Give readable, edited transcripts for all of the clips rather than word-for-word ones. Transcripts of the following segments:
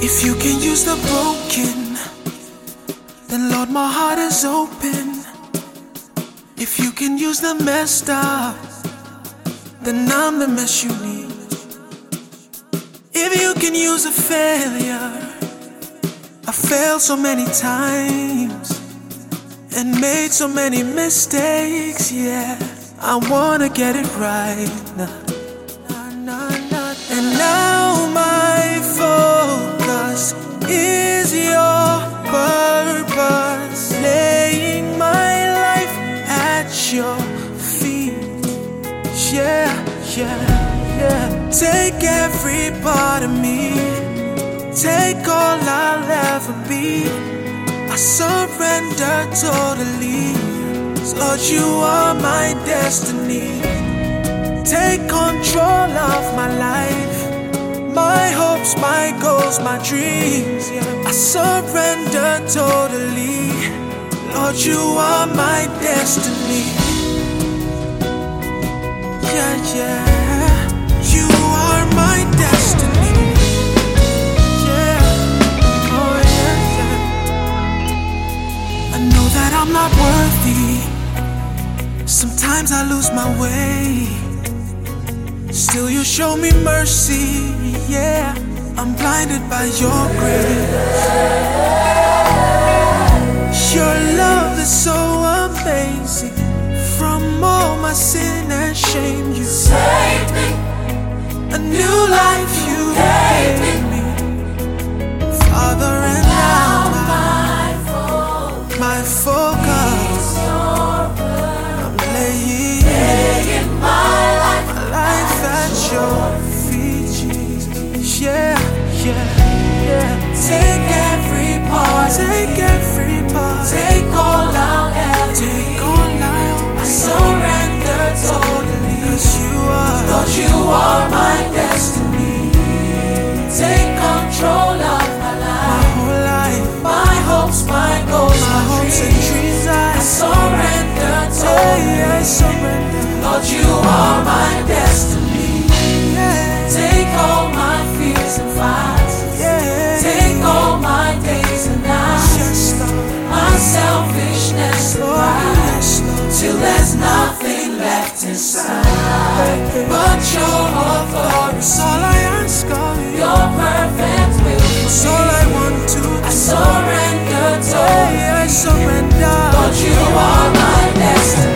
If you can use the broken, then Lord, my heart is open. If you can use the messed up, then I'm the mess you need. If you can use a failure, I failed so many times and made so many mistakes, yeah. I wanna get it right now. And now my focus is your purpose, laying my life at your feet. Yeah, yeah, yeah. Take every part of me, take all I'll ever be. I surrender totally. Lord, you are my destiny. Take control of my life, my hopes, my goals, my dreams, yeah. I surrender totally. Lord, you are my destiny. Yeah, yeah. You are my destiny. Yeah. Oh, yeah, yeah. I know that I'm not worthy. Sometimes I lose my way. Still you show me mercy, yeah. I'm blinded by your grace. Your love is so amazing. From all my sin and shame, you saved me. A new life you gave me, Father, and now my focus, I'm laying my life at your feet, Jesus. Yeah, yeah, yeah. Take every part, take every part, take all I'll ever, take all I surrender totally. 'Cause you are, Lord, you are my destiny. Take control of my life, my whole life, my hopes, my goals, my hopes and dreams. I surrender totally. I surrender. Lord, you are my destiny. Take all my fears and fights, yeah. Take all my days and nights, yes, my selfishness and pride, till there's nothing left inside but your authority. That's all I ask of you. Your perfect will. That's all I want to do. I surrender totally. I surrender. Lord, you are my destiny.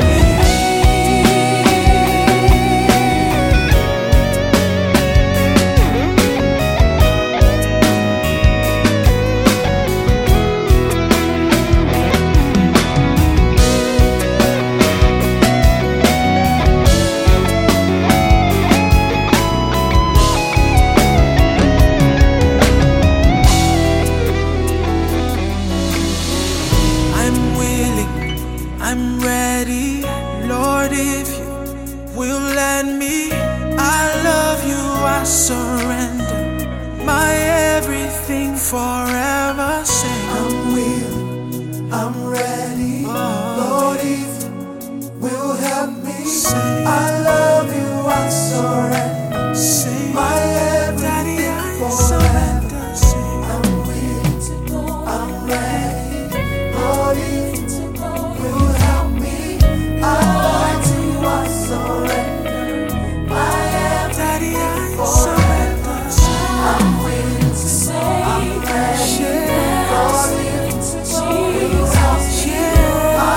I'm ready, Lord, if you will let me. I love you, I surrender my everything forever. Say I'm willing, I'm ready, Lord, if you will help me. Say I love you, I surrender. Say my everything forever. Say I'm willing to go, I'm ready, Lord, if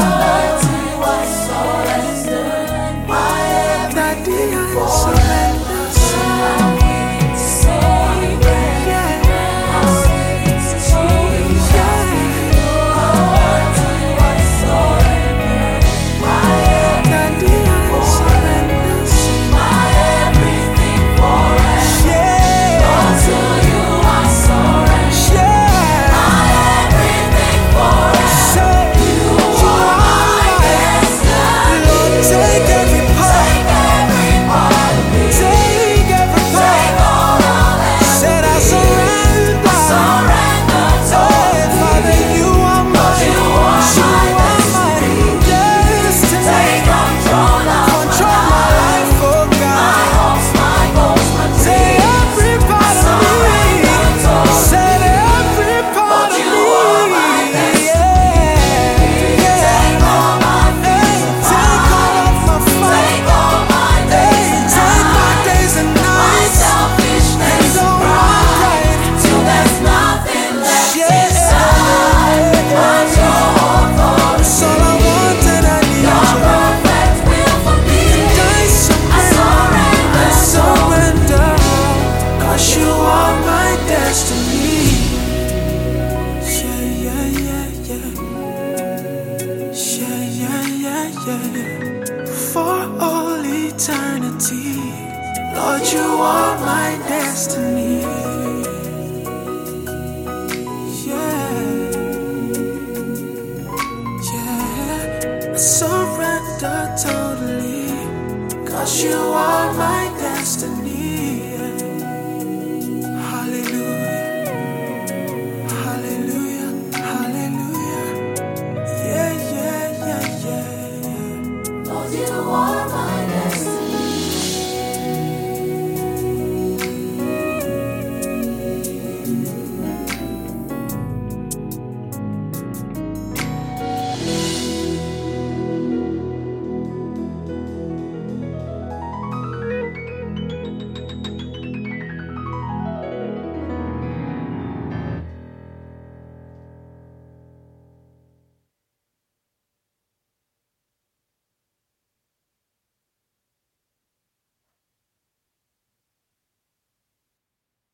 surrender. my destiny. I surrender totally, 'cause you are my destiny.